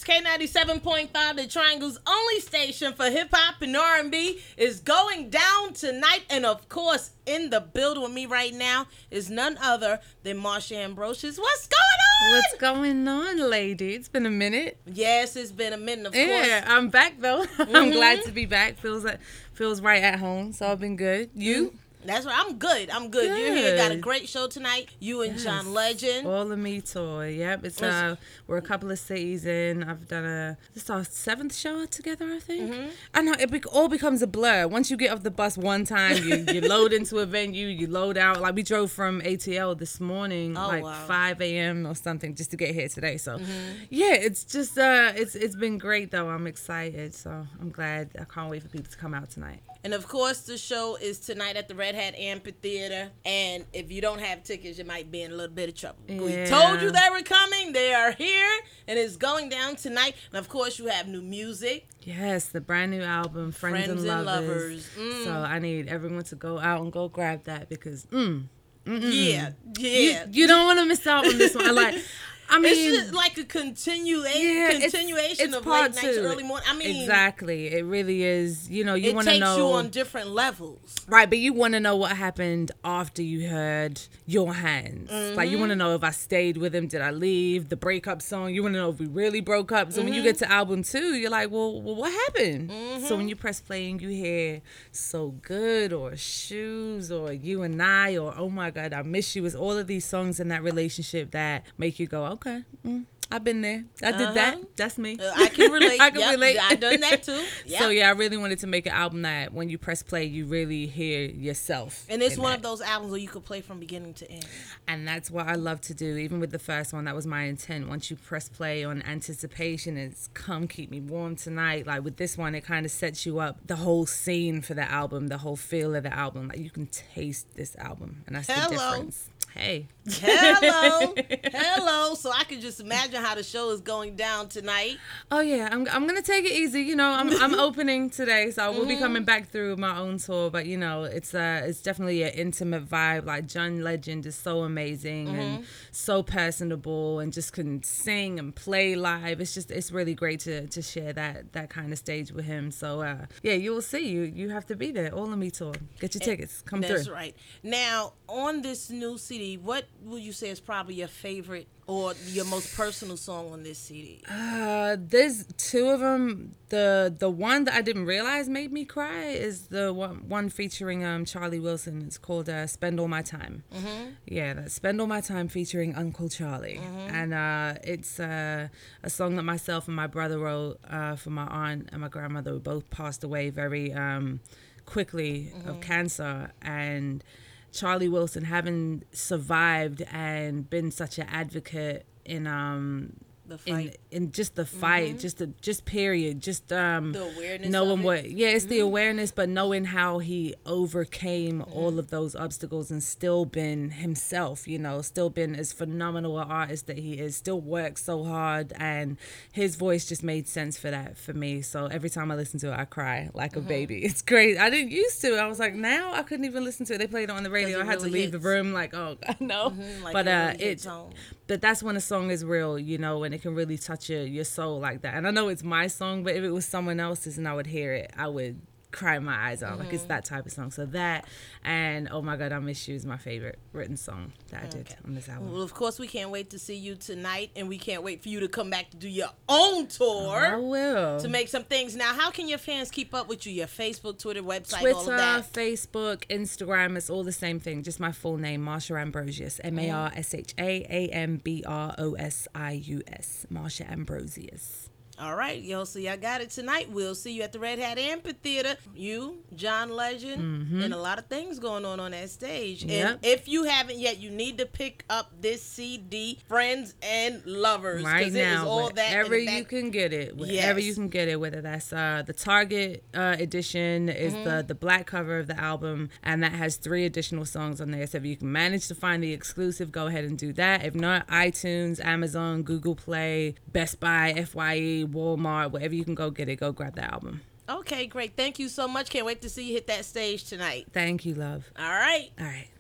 K97.5, the Triangle's only station for hip-hop and R&B, is going down tonight. And, of course, in the building with me right now is none other than Marsha Ambrosius. What's going on? What's going on, lady? It's been a minute. Yes, it's been a minute, of course. Yeah, I'm back, though. I'm glad to be back. Feels right at home, so I've been good. You? That's right. I'm good. You're here. Got a great show tonight. You and John Legend. All of Me tour. Yep. It's we're a couple of cities in. I've done this is our 7th show together, I think. I know it all becomes a blur. Once you get off the bus one time, you load into a venue, you load out. Like we drove from ATL this morning, 5 a.m. or something, just to get here today. So yeah, it's just it's been great though. I'm excited. So I'm glad. I can't wait for people to come out tonight. And, of course, the show is tonight at the Red Hat Amphitheater. And if you don't have tickets, you might be in a little bit of trouble. Yeah. We told you they were coming. They are here. And it's going down tonight. And, of course, you have new music. Yes, the brand new album, Friends and Lovers. So I need everyone to go out and go grab that because, Yeah. You don't want to miss out on this one. I mean, it's just like a continuation of late nights, early morning. I mean, exactly. It really is. You know, you want to know. It takes you on different levels. Right, but you want to know what happened after you heard Your Hands. Like, you want to know if I stayed with him, did I leave? The breakup song, you want to know if we really broke up. So when you get to album 2, you're like, well what happened? So when you press play and you hear So Good or Shoes or You and I or Oh My God, I Miss You, it's all of these songs in that relationship that make you go, okay, I've been there. I did that. That's me. I can relate. I can relate. I've done that too. Yep. So yeah, I really wanted to make an album that when you press play, you really hear yourself. And it's one of those albums where you could play from beginning to end. And that's what I love to do. Even with the first one, that was my intent. Once you press play on anticipation, it's Come Keep Me Warm Tonight. Like with this one, it kind of sets you up the whole scene for the album, the whole feel of the album. Like you can taste this album, and that's the difference. Hey. Hello. So I can just imagine how the show is going down tonight. Oh yeah, I'm gonna take it easy. You know, I'm opening today, so we'll be coming back through my own tour. But you know, it's definitely an intimate vibe. Like John Legend is so amazing and so personable, and just can sing and play live. It's really great to share that kind of stage with him. So yeah, you will see. You have to be there. All of Me tour. Get your tickets. Come through. That's right. Now on this new CD, what would you say is probably your favorite or your most personal song on this CD? There's 2 of them. The one that I didn't realize made me cry is the one featuring Charlie Wilson. It's called Spend All My Time. Yeah, that's Spend All My Time featuring Uncle Charlie. And it's a song that myself and my brother wrote for my aunt and my grandmother, who both passed away very quickly of cancer. And Charlie Wilson, having survived and been such an advocate in the fight, in just the fight, just period, just the awareness, knowing it's the awareness, but knowing how he overcame all of those obstacles and still been himself, you know, still been as phenomenal an artist that he is, still worked so hard, and his voice just made sense for that for me. So every time I listen to it, I cry like a baby. It's great. I didn't used to. I was like, now I couldn't even listen to it. They played it on the radio. I had to leave the room like, oh God, no. Like but but that's when a song is real, you know, and it can really touch your soul like that. And I know it's my song, but if it was someone else's and I would hear it, I would cry my eyes out. Like it's that type of song. So that and Oh My God, I Miss You is my favorite written song that I did on this album. Well, of course, we can't wait to see you tonight, and we can't wait for you to come back to do your own tour. I will. To make some things. Now, how can your fans keep up with you? Your Facebook, Twitter, website, all of that? Twitter, Facebook, Instagram, it's all the same thing. Just my full name, Marsha Ambrosius. MARSHAAMBROSIUS. Marsha Ambrosius. All right, yo, so y'all got it tonight. We'll see you at the Red Hat Amphitheater. You, John Legend, and a lot of things going on that stage. Yep. And if you haven't yet, you need to pick up this CD, Friends and Lovers. Right now, it is all wherever you can get it. Wherever you can get it, whether that's the Target edition is the black cover of the album, and that has 3 additional songs on there. So if you can manage to find the exclusive, go ahead and do that. If not, iTunes, Amazon, Google Play, Best Buy, FYE, Walmart, wherever you can go get it, go grab that album. Okay, great. Thank you so much. Can't wait to see you hit that stage tonight. Thank you, love. All right. All right.